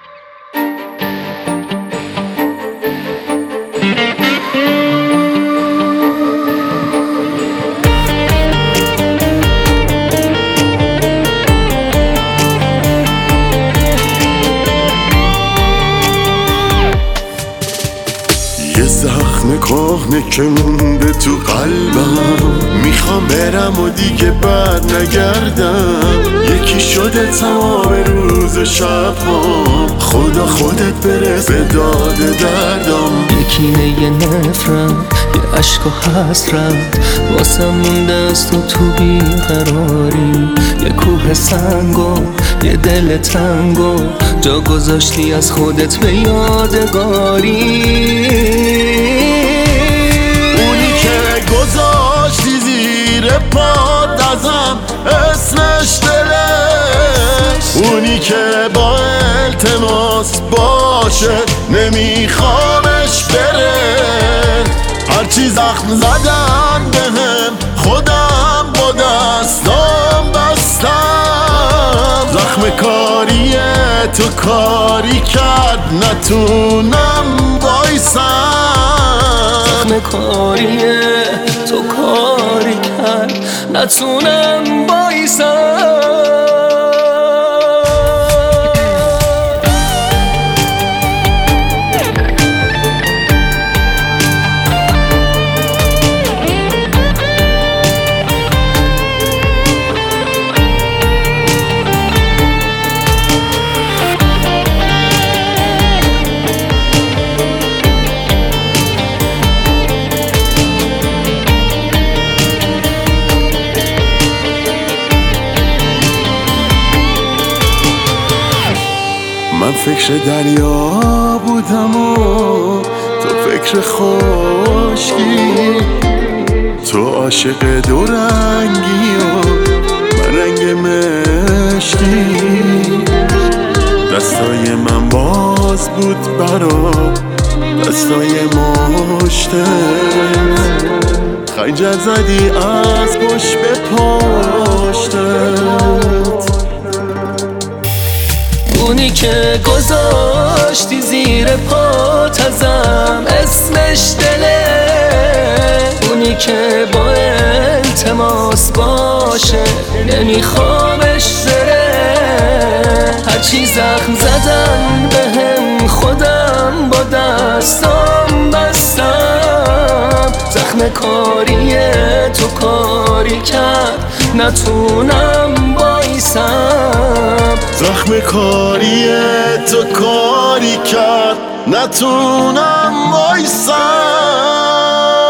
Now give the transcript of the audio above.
یه زخم کهنه که مونده تو قلبم، میخوام برم و دیگه بر نگردم. یکی شده تمام روز و شبام، خدا خودت برس به داد دردم. یکی یه نفرت، یه عشق و حسرت واسم مونده از تو بیقراری. یه کوه سنگو، یه دل تنگو جا گذاشتی از خودت به یادگاری. اونی که گذاشتی زیر پات ازم اسمش دلش، اونی که با التماس باشه نمیخوامش بره. هرچی زخم زدن بهم خودم با دستام بستم. زخم کاری تو کاری کرد نتونم بایسم. زخم کاری تو کاری کرد نتونم بایسم. من فکر دریا بودم و تو فکر خشکی، تو عاشق دو رنگی و من رنگ مشکی. دستای من باز بود برا دستای مشتت، خنجر زدی از پشت به پشتت. اونی که گذاشتی زیر پات ازم اسمش دله، اونی که با التماس باشه نمیخوامش بره. هرچی زخم زدن بهم خودم با دستام بستم. زخم کاری تو کاری کرد نتونم بایسم. زخم کاری تو کاری کرد نتونم وایسم.